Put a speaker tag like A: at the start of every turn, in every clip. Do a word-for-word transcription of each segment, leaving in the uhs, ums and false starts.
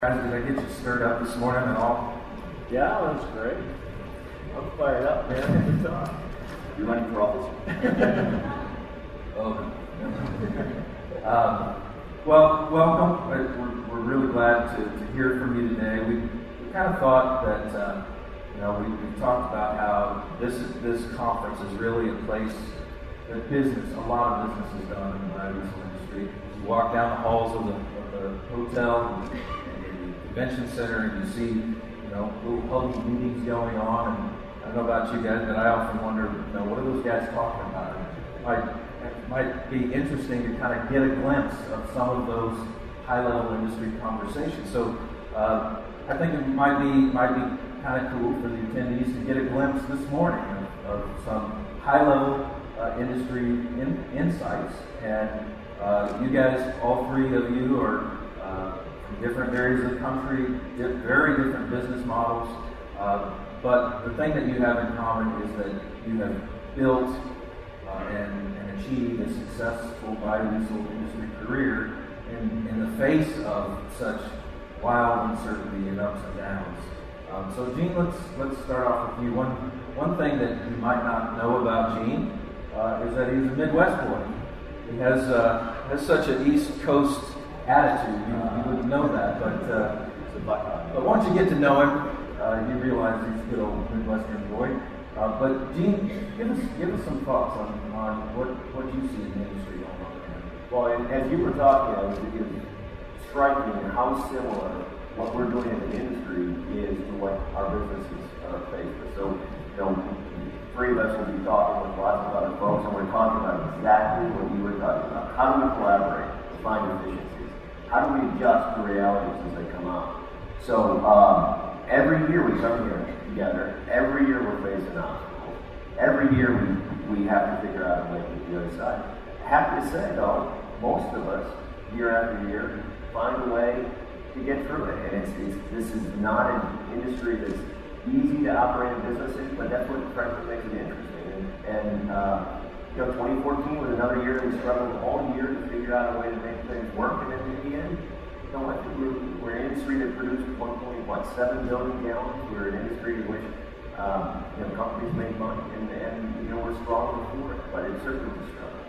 A: Guys, did I get you stirred up this morning at all?
B: Yeah, that's great. I'm fired up, man. Every time.
C: You're running for office.
A: Oh. um, well, welcome. We're, we're really glad to, to hear from you today. We, we kind of thought that, uh, you know, we, we talked about how this this conference is really a place that business, a lot of business is done in the biodiesel industry. You walk down the halls of the, of the hotel and, convention center, and you see, you know, little public meetings going on. And I don't know about you guys, but I often wonder, you know, what are those guys talking about? It might, it might be interesting to kind of get a glimpse of some of those high-level industry conversations. So uh, I think it might be might be kind of cool for the attendees to get a glimpse this morning of, of some high-level uh, industry in, insights. And uh, you guys, all three of you, are uh, different areas of the country, very different business models, uh, but the thing that you have in common is that you have built uh, and, and achieved a successful biodiesel industry career in, in the face of such wild uncertainty and ups and downs. Um, so Gene, let's let's start off with you. One one thing that you might not know about Gene uh, is that he's a Midwest boy. He has uh, has such an East Coast attitude. You, you wouldn't know that, but uh, but once you get to know him, uh, you realize he's a good old Midwestern boy. Uh, but Gene, give us give us some thoughts on, on what, what you see in the industry going on there.
B: Well, and as you were talking, I was it was striking how similar what we're doing in the industry is to what our businesses are faced with. So, you know, three of us will be talking with lots of other folks, and we're talking about exactly what you were talking about. How do we collaborate to find efficiencies? How do we adjust to realities as they come out? So um, every year we come here together. Every year we're facing obstacles. Every year we, we have to figure out a way to get the other side. Happy to say though, most of us, year after year, find a way to get through it. And it's, it's, this is not an industry that's easy to operate in business in, but that's what frankly makes it interesting. And, and uh, you know, twenty fourteen was another year we struggled all year to figure out a way to make things work, and then in the end, you know what, we're, we're an industry that produced one point seven billion gallons. We're an industry in which um, you know, companies make money, and, and you know, we're strong for it, but it's certainly a struggle.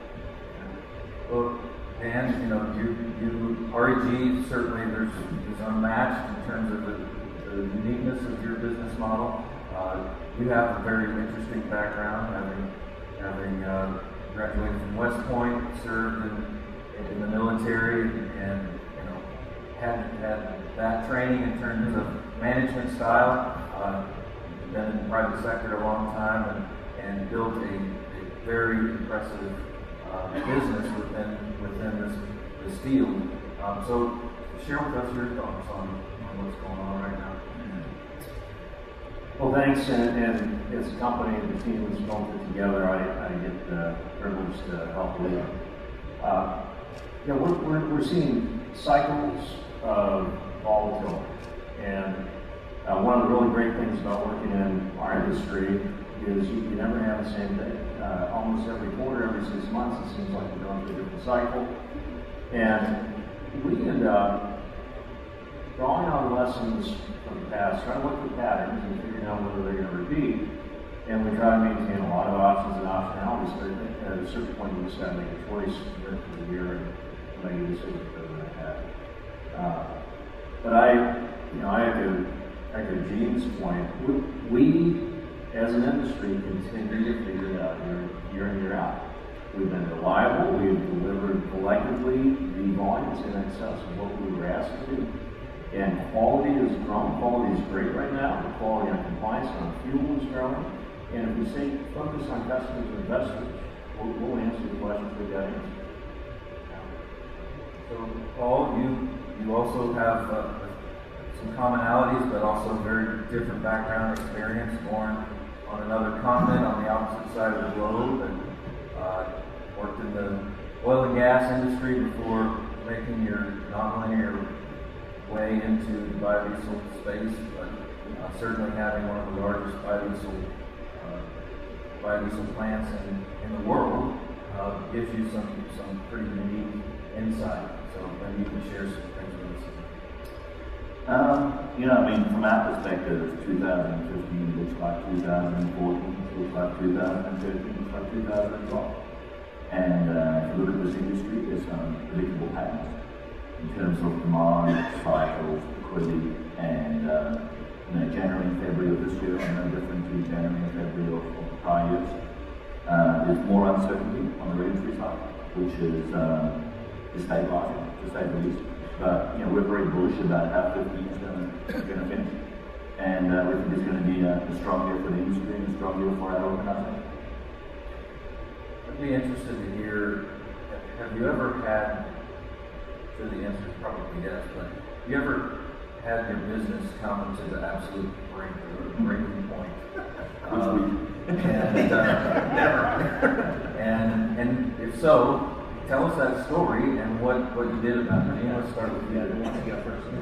A: Well, Dan, you know, you, you R E G, certainly there's is unmatched in terms of the, the uniqueness of your business model. Uh, you have a very interesting background, having having uh, graduated from West Point, served in, in the military, and you know had had that training in terms of management style. Uh, been in the private sector a long time, and, and built a, a very impressive uh, business within within this this field. Um, so share with us your thoughts on, on what's going on right now.
D: Well, thanks, and, and as a company and the team was going put together, I, I get the privilege to help lead. Uh, you know, we're, we're, we're seeing cycles of volatility, and uh, one of the really great things about working in our industry is you, you never have the same day. Uh, almost every quarter, every six months, it seems like we're going through a different cycle, and we end up drawing on lessons from the past, trying to look for patterns and figuring out whether they're going to repeat. And we try to maintain a lot of options and optionalities, but at a certain point you just got to make a choice year after year and make a decision for the ahead. Uh, but I, you know, I echo, echo Gene's point. We, we, as an industry, continue to figure it out year, year in, year out. We've been reliable. We've delivered collectively the volumes in excess of what we were asked to do. And quality is growing. Quality is great right now. The quality on compliance on fuel is growing. And if we stay focused on customers and investors, we'll, we'll answer the questions we got answered.
A: So, Paul, you you also have uh, some commonalities, but also very different background experience. Born on another continent, on the opposite side of the globe, and uh, worked in the oil and gas industry before making your nonlinear way into the biodiesel space, but uh, certainly having one of the largest biodiesel uh, biodiesel plants in, in the world uh, gives you some some pretty unique insight. So maybe you can share some things with us.
C: Um, you know, I mean, from our perspective, two thousand fifteen looks like two thousand fourteen, looks like two thousand thirteen, looks like two thousand twelve. And uh, if you look at this industry, there's some predictable patterns in terms of demand, cycles, liquidity, and uh, you know, January and February of this year are no different to January and February of, of the prior years. Uh, there's more uncertainty on the regulatory side, which is uh, destabilizing, to say the least. But you know, we're very bullish about how fifteen is going to finish, and uh, we think it's going to be a, a strong year for the industry and a strong year for our organization.
A: I'd be interested to hear, have you ever had, so the answer is probably yes, but have you ever had your business come to the absolute brink or breaking point? Um, and, uh, never. and, and if so, tell us that story and what, what you did about it. Let's start with you.
D: Yeah, who wants to go first?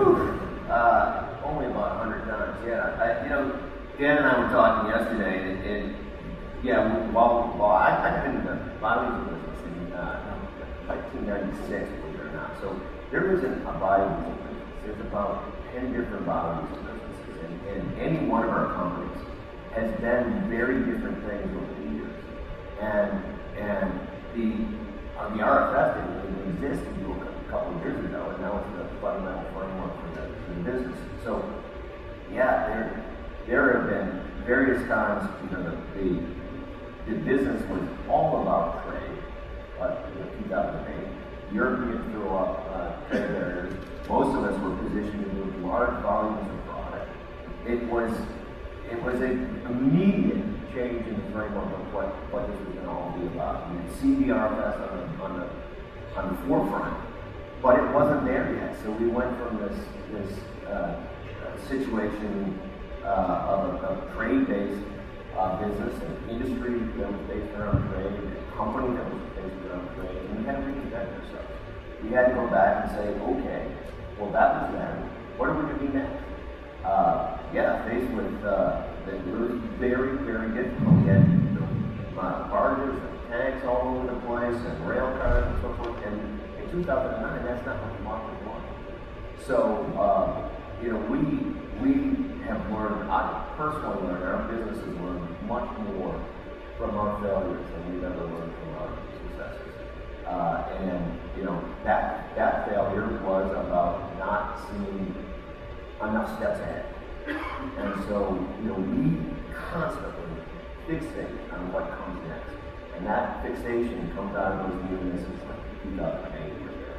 B: Uh, only about a hundred times, yeah. I, you know, Dan and I were talking yesterday, and, and yeah, while, while I, I've been in the bottling business in uh, nineteen ninety-six, believe it or not. So there isn't a bottling business. There's about ten different bottling businesses, and, and any one of our companies has done very different things over the years. And and the uh, the R F S didn't even exist until a couple of years ago, and now it's the fundamental framework for the, for the business. So yeah, there there have been various times, you know, the, the the business was all about trade, but in two thousand eight, Europeans threw up uh, trade barriers. Most of us were positioned to move large volumes of product. It was it was an immediate change in the framework of what, what this was going to all be about. You could see the R F S on the on the on the forefront, but it wasn't there yet. So we went from this this uh, situation uh, of a trade-based Uh, business and industry that was based around trade, a company that was based around trade, and we had to reconnect ourselves. We had to go back and say, okay, well that was then. What are we going to do next? Uh, yeah, faced with uh, that it was very, very difficult. We had you know, uh, barges and tanks all over the place, and rail cars and so forth. And in two thousand nine, that's not what the market wanted. So, uh, you know, we we have learned, I personally learned, our business has learned much more from our failures than we've ever learned from our successes. Uh, and, you know, that that failure was about not seeing enough steps ahead. And so, you know, we constantly fixate on what comes next. And that fixation comes out of those near misses like two thousand eight.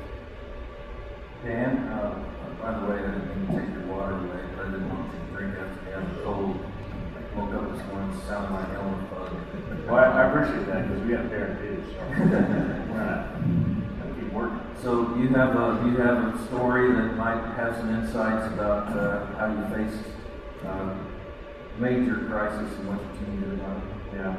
A: Dan, uh, by the way, I didn't mean to take your water away, but I didn't want you to drink after me. I'm cold. I woke up this morning sounding like Elmer Fudd.
D: Well, I, I appreciate that because we got a bear too, so we're gonna keep working.
A: So you have a you have a story that might have some insights about uh, how you faced uh, major crisis and what your team did about it.
D: Yeah.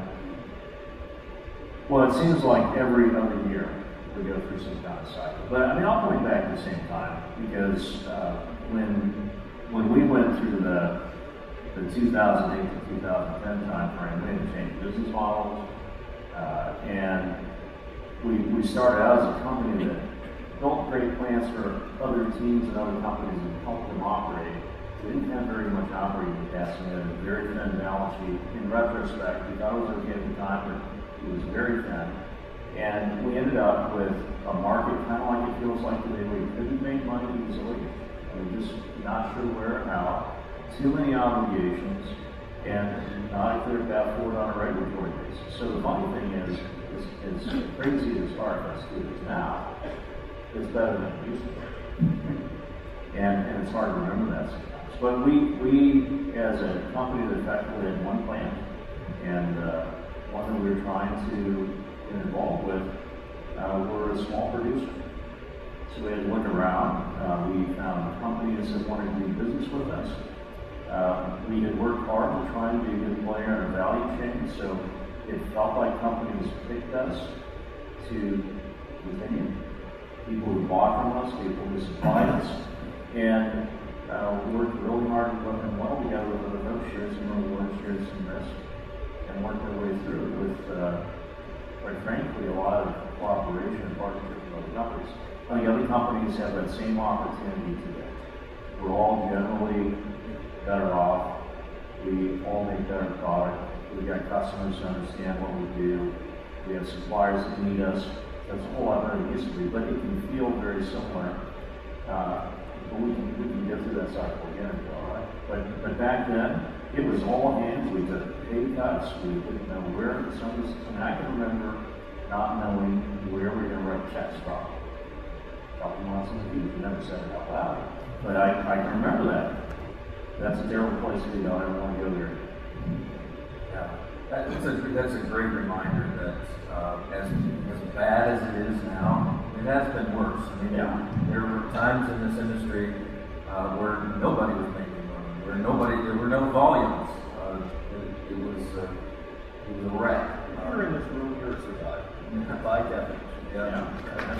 D: Well, it seems like every other year we go through some kind of cycle. But I mean, I'll point back at the same time because uh, when when we went through the the two thousand eight to two thousand ten time frame, we had to change business models, uh, and we we started out as a company that built great plans for other teams and other companies and helped them operate. We didn't have very much operating capacity. We had a very thin balance sheet. In retrospect, we thought it was okay at the time, but it was very thin. And we ended up with a market kind of like it feels like today, where you couldn't make money easily. We were just not sure where or how. Too many obligations, and not a clear path forward on a regulatory basis. So the funny thing is, is, is crazy as R F S is now, it's better than it used to be. And, and it's hard to remember that sometimes. But we, we as a company that effectively had one plan, and uh, one that we were trying to get involved with, uh, we're a small producer. So we had to look around. Uh, we found companies that wanted to do business with us. Uh, we had worked hard to try and be a good player in our value chain, so it felt like companies picked us to continue. People who bought from us, people who supplied us, and uh, worked really hard to work them well together with other folks, shared some reward, shared some risk, and worked our way through it with, uh, quite frankly, a lot of cooperation and partnership with other companies. I think other companies have that same opportunity today. we're all generally better off. We all make better product. We've got customers who understand what we do. We have suppliers that need us. That's a whole lot of history, but it can feel very similar. Uh, but we can, we can get through that cycle again, all right? But, but back then, it was all hands. We took pay cuts. We didn't know where some of this, and I can remember not knowing where we were going to write checks from. A couple months in the future, never said it out loud. But I, I can remember that. That's a terrible place to be. I don't want to go there.
A: Yeah, that's a that's a great reminder that uh, as as bad as it is now, it has been worse. I mean,
D: Yeah.
A: there were times in this industry uh, where nobody was making money, where nobody there were no volumes. Uh, it, it was uh, it was a wreck.
B: If you're in this room, you're a survivor. By definition.
A: Yeah,
D: Yeah.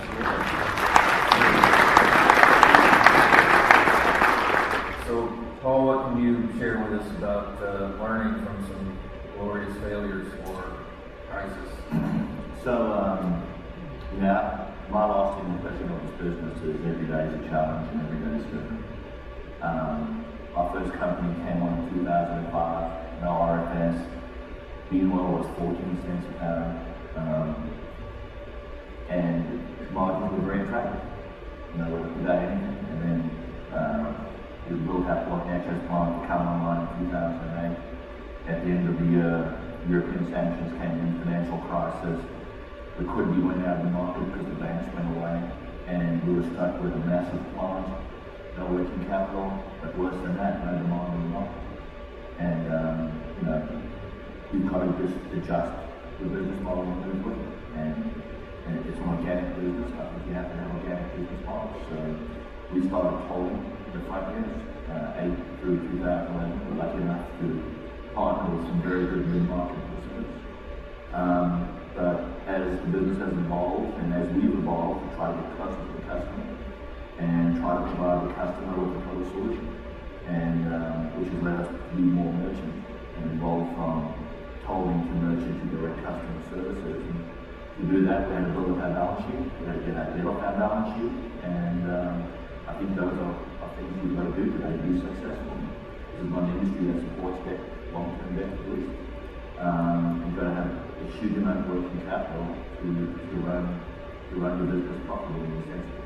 A: absolutely. So, Paul, what can you share with us about uh, learning from some glorious failures or crisis?
C: So, um, yeah, my lasting impression of this business is every day is a challenge and every day is different. Um, our first company came on in two thousand five, no R F S. Meanwhile, was fourteen cents a pound. Um, and margins were very attractive. You know, without anything. And then uh, we built that one access plant come online in two thousand eight. At the end of the year, European sanctions came in, financial crisis. Liquidity went out of the market because the banks went away, and we were stuck with a massive plant, no working capital, but worse than that, no demand in the market. And um, you know, we've got to just adjust the business model and move with it. And, and it's an organic business. I think you have to have organic business models. So we started tolling the front years, uh, eight through two thousand eleven. We're lucky enough to partner with some very good mid-market participants. Um, but as the business has evolved and as we've evolved, we try to get closer to the customer and try to provide the customer with a total solution, and um, which has led us to be more merchant and evolve from tolling to merchant to direct customer services. And to do that, we had to build up our balance sheet. We had to get our debt off our balance sheet, and um, I think those are, are things we've got to do today to be successful. This is one industry that supports debt, long-term debt at least. Um, you've got to have a huge amount of working capital to, to run to run your business properly in this sense.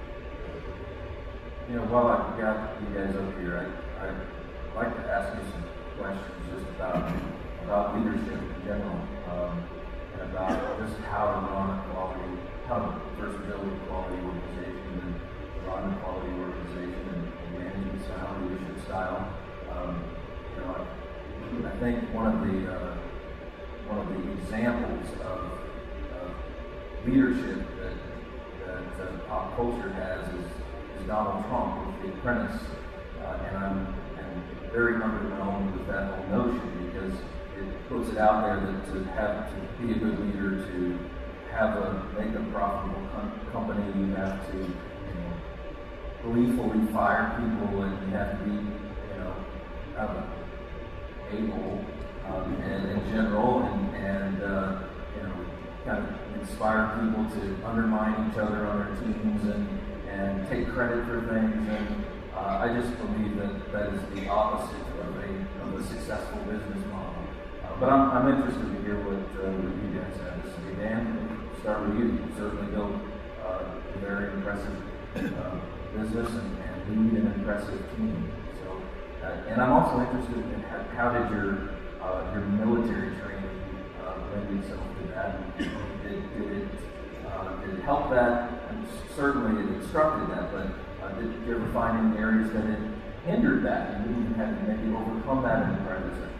A: You know, while I've got you guys up here, I, I'd like to ask you some questions just about about leadership in general, um, and about just how to run a quality, how to first build a quality organization and run a quality organization and, and management style, leadership style. Um, you know, I, I think one of the uh, one of the examples of, of leadership that that uh, pop culture has is, is Donald Trump with The Apprentice, uh, and I'm, I'm very underwhelmed with that whole notion because it puts it out there that to have to be a good leader, to have a make a profitable com- company, you have to you know gleefully fire people, and you have to be you know have a able um, and in general, and and uh, you know kind of inspire people to undermine each other on their teams and and take credit for things. And uh, I just believe that that is the opposite of a of a successful business model. Uh, but I'm I'm interested to hear what uh, what you guys have to say. Dan, we'll start with you. You certainly built uh, a very impressive uh, business and, and lead an impressive team. So, uh, and I'm also interested in how, how did your uh, your military training uh, lend itself to that? Did, did it uh, did it help that? And certainly it instructed that, but uh, did you ever find any areas that it hindered that and you had to maybe overcome that in the private sector?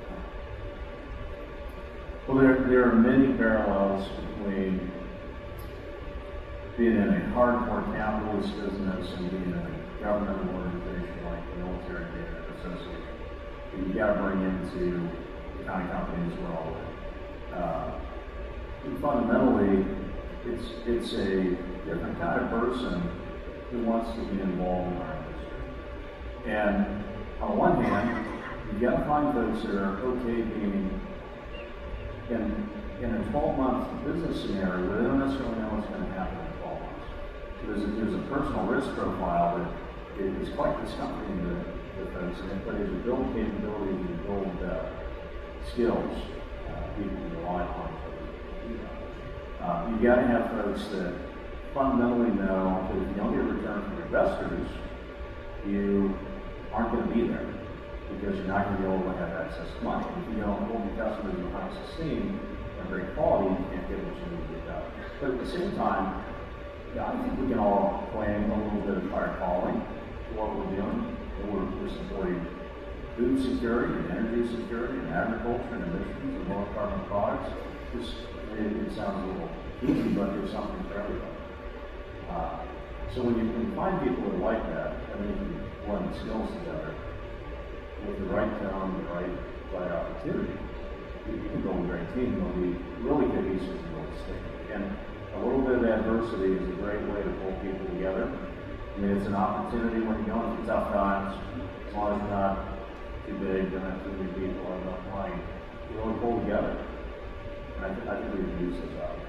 D: Well, there, there are many parallels between being in a hardcore capitalist business and being in a governmental organization like the Military Data Association. You got to bring into the kind of companies we're all in. Uh, fundamentally, it's it's a different kind of person who wants to be involved in our industry. And on the one hand, you got to find folks that are okay being in in a twelve-month business scenario where they don't necessarily know what's going to happen in twelve months. There's a, there's a personal risk profile that it, it's quite discomforting to, to folks, and but as you build capability, you build uh, skills, uh, people rely upon for you know. Uh, you got to have folks that fundamentally know that if you don't get a return from investors, you aren't going to be there because you're not going to be able to have access to money. If you don't hold your customers in high esteem and great quality, you can't get what you need to get done. But at the same time, yeah, I think we can all claim a little bit of higher calling to what we're doing. And we're, we're supporting food security and energy security and agriculture and emissions and low carbon products. Just, it, it sounds a little easy, but there's something for everybody. Uh, so when you, when you find people that like that, and then you can blend the skills together with the right tone, the right, right opportunity, you, you can build a great team. It'll be really cohesive and really sticky. And a little bit of adversity is a great way to pull people together. I mean, it's an opportunity when you're going through tough times, as long as you're not too big, don't have too many people, or not money, you really pull together. And I, th- I think we can use this out.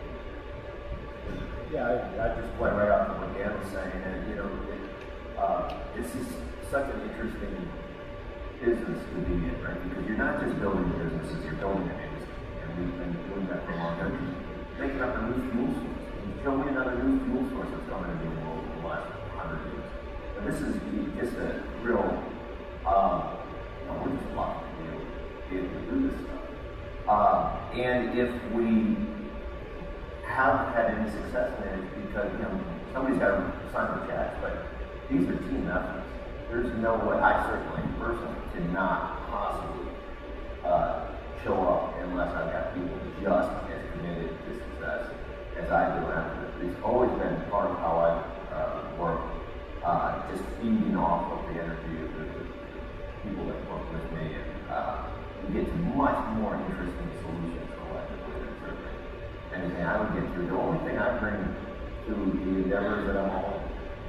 B: Yeah, I, I just went right off of what Dan was saying, and you know, it, uh, this is such an interesting business to be in, right? Because you're not just building businesses, you're building an industry, and we've been doing that for a long time. Making up a new fuel source. Show me another new fuel source that's coming into the world in the last hundred years. And this is just a real, um, you know, we're just lucky to be able, be able to do this stuff. Uh, and if we haven't had any success in it, it's because, you know, somebody's got to sign the checks, but these are team efforts. There's no way, I certainly personally cannot possibly uh, show up unless I've got people just as committed to success as I do. And it's always been part of how I uh, work, uh, just feeding off of the energy of the, the, the people that work with me, and uh, we get to much more interesting solutions collectively than certainly anything I would get through. The only thing I bring to the endeavors that I'm all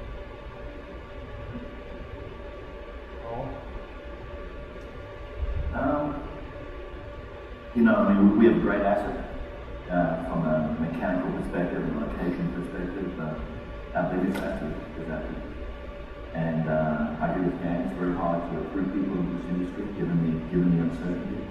C: Um, you know, I mean, we have a great asset uh, from a mechanical perspective and location perspective. Uh, our biggest asset is Apple. And uh, I agree with Dan, it's very hard to recruit people into this industry given the, given the uncertainty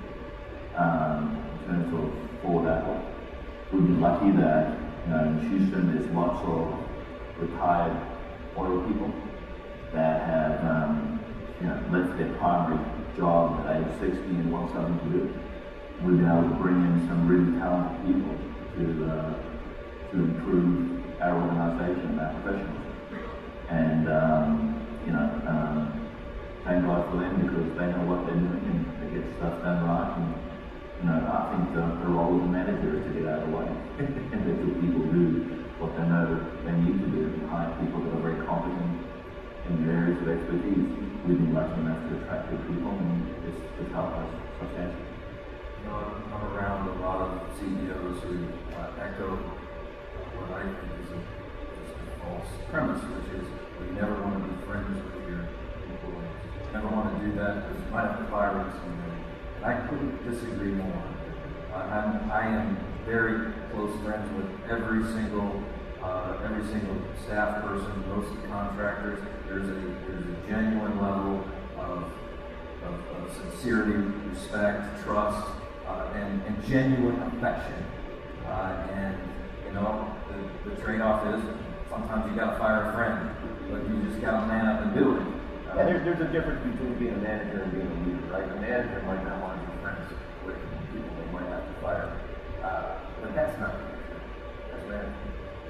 C: um, in terms of Ford Apple. We'd be lucky that, you know, in Houston there's lots of retired oil people that have, um, you know, left their primary job at age sixty and want something to do. We've been able to bring in some really talented people to uh, to improve our organisation and our professionals. And um, you know, um, thank God for them because they know what they're doing and they get stuff done right. And you know, I think the, the role of the manager is to get out of the way and let the people do what they know they need to do and hire people that are very competent in their areas of expertise. We've been lucky enough to attract good people, and it's, it's helped us substantially.
A: You know, I'm, I'm around a lot of C E Os who uh, echo what I think is a, is a false premise, which is well, you never want to be friends with your employees. You never want to do that because you might have to fire somebody. And I couldn't disagree more. Uh, I'm, I am very close friends with every single Uh, every single staff person, most of the contractors. There's a there's a genuine level of, of, of sincerity, respect, trust, uh, and, and genuine affection. Uh, and you know, the, the trade-off is sometimes you got to fire a friend, but you just got to man up and do it. Uh,
B: Yeah, there's, there's a difference between being a manager and being a leader, right? A manager might not want to be friends with people they might have to fire, uh, but that's not leadership. That's management.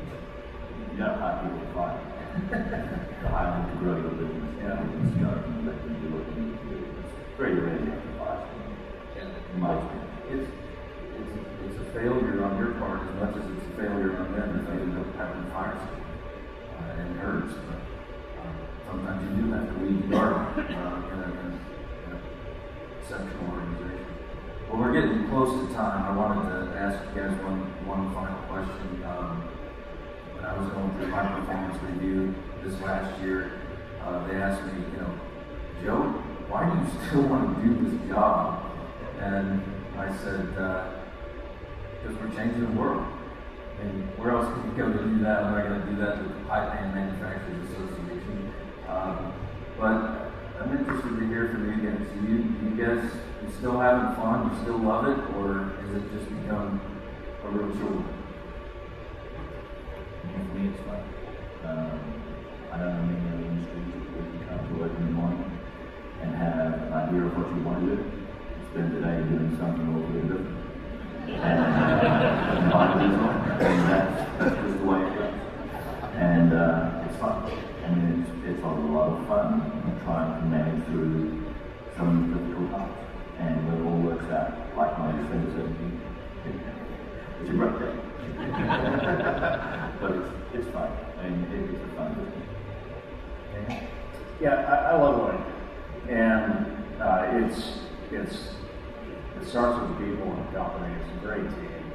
C: You don't hire people to fight. You hire them to grow your business. Yeah. And start and let them do what they need to do. It's very rare you have to fire someone. In my experience.
A: It's, it's, it's a failure on your part as much as it's a failure on them if they end up having to fire someone. Uh, and it hurts, but um, sometimes you do have to lead the garden uh, in, a, in, a, in a exceptional organization. Well, we're getting close to time. I wanted to ask you guys one, one final question. Um, When I was going through my performance review this last year, uh, they asked me, you know, Joe, why do you still want to do this job? And I said, uh, because we're changing the world. I mean, where else can you go to do that? I'm not going to do that with the Pipeline Manufacturers Association. Um, but I'm interested to hear from you guys. Do you, you guys you still having fun? You still love it, or has it just become a real chore?
C: For me, it's fun. Um, I don't know many other industries where you can come to work in the morning and have an idea of what you want to do. Spend the day doing something a little bit different. And, and find a result. And that's, that's just the way it goes. And uh, it's fun. I mean, it's, it's a lot of fun trying to manage through some difficult times. And when it all works out, like my December seventeenth, it's a great day. But it's, it's fun. I mean, it, it's a fun business.
D: Yeah, I, I love what I do. And uh, it's, it's, it starts with the people in the company. It's a great team.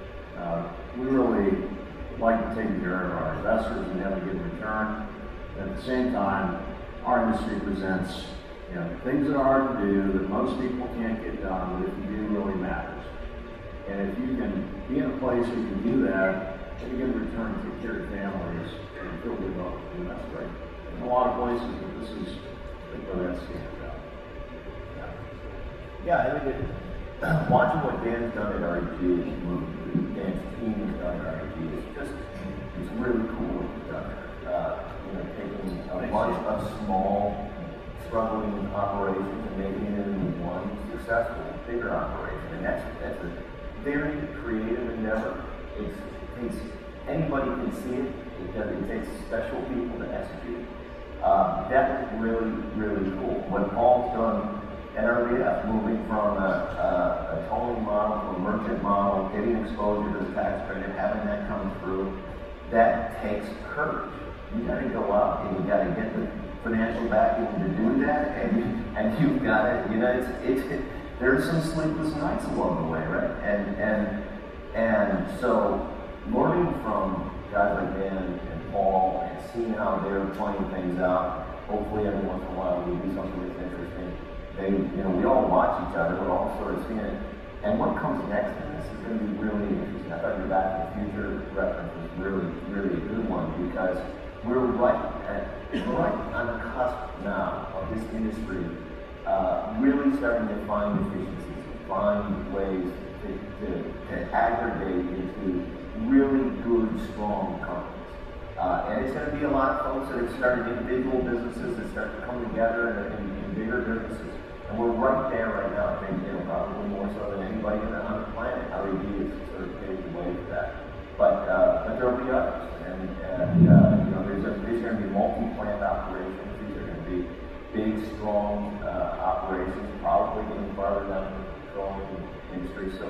D: Uh, we really like to take care of our investors and have a good return. At the same time, our industry presents, you know, things that are hard to do that most people can't get done, but if you do, really matters. And if you can be in a place where you can do that, get a good return, take care of families, and feel good about it, and that's great. In a lot of places, but this is where that stands out. Yeah.
B: Yeah, I think it, watching what Dan's done at R E G, Dan's team has done at R E G, is just, it's really cool what he's done there. Uh, you know, taking a bunch of small, struggling operations and making it into one successful, bigger operation. And that's, that's a very creative endeavor. It's, it's anybody can see it. It, does, it takes special people to execute. Uh, that is really, really cool. What Paul's done at R B F, moving from a, a, a tolling model to a merchant model, getting exposure to the tax credit, having that come through, that takes courage. You got to go out and you got to get the financial backing to do that, and you, and you've got it. You know, it's it's it, there's some sleepless nights along the way, right? And and and so learning from guys like Dan and Paul and seeing how they're playing things out. Hopefully, every once in a while we do something that's interesting. They, you know, we all watch each other. We're all sort of seeing it. And what comes next in this is going to be really interesting. I thought your Back to the Future reference was really, really a good one because we're right at, right on the cusp now of this industry uh, really starting to find efficiencies, find ways to, to, to aggregate into really good, strong companies. Uh, and it's going to be a lot of folks that have started individual businesses that start to come together in, in, in bigger businesses. And we're right there right now, I think, you know, probably more so than anybody on the, on the planet. R E D is sort of paved the way for that. But, uh, but there'll be others. And, and uh, you know, there's, a, there's going to be multi-plant operations. These are going to be big, strong uh, operations, probably getting farther down the petroleum industry. So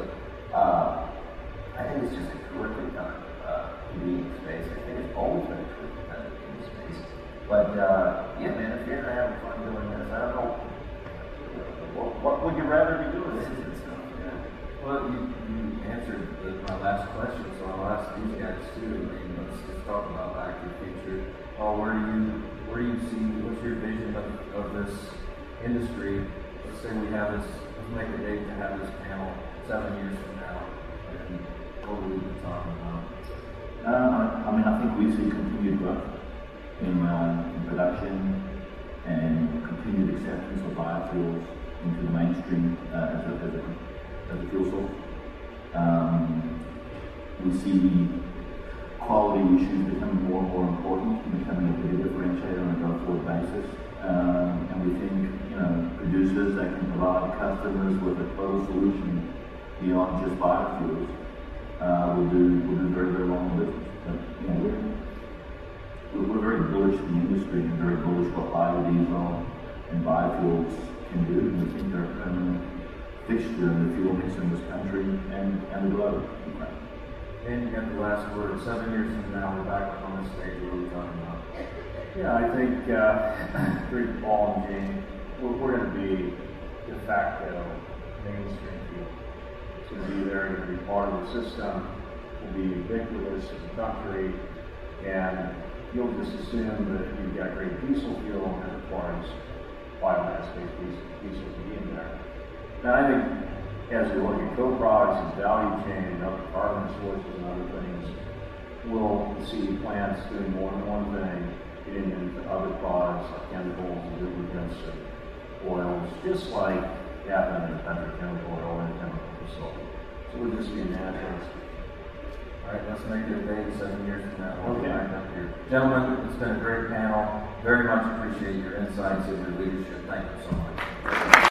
B: uh, I think it's just a terrific time uh, to be in space. I think it's always been a terrific time to be in space. But uh, yeah, man, if you're not having fun doing this, I don't know. What, what would you rather be doing? This is stuff. Yeah.
A: Well, you, you answered the, my last question, so I'll ask these guys too. I mean, let's just talk about Back to the Future. Paul, where do you where do you see? What's your vision of, of this industry? Let's say we have this. Let's make a date to have this panel seven years from now, and what will we be talking about?
C: Uh, I mean, I think we see continued growth in, uh, in production and continued acceptance of biofuels into the mainstream uh, as, a, as, a, as a fuel source. Um, we see quality issues becoming more and more important, becoming a bigger differentiator on a go-forward basis. Um, and we think, you know, producers that can provide customers with a total solution beyond just biofuels uh, will do will do very, very well in business. But, you know, we're, we're, we're very bullish in the industry and very bullish what biodiesel and biofuels can do. And we think they're a permanent fixture in the fuel mix in this country and, and the globe.
A: And you got the last word. Seven years from now, we're back on this stage. What are we talking about?
D: Yeah, I think uh, through Paul and Jane, we're, we're going to be de facto mainstream fuel. It's going to be there, going to be part of the system. We'll be ubiquitous in the country, and you'll just assume that you've got great diesel fuel and it requires biomass-based diesel, diesel to be in there. And I think as we look at co-products and value chain and other carbon sources and other things, we'll see plants doing more than one thing getting into other products like chemicals, lubricants, and oils, just like happened in a petrochemical or oil and chemical facility. So we're just being natural.
A: All right, let's make it a date seven years from now. We'll be
D: Okay.
A: back up here. Gentlemen, it's been a great panel. Very much appreciate your insights and your leadership. Thank you so much.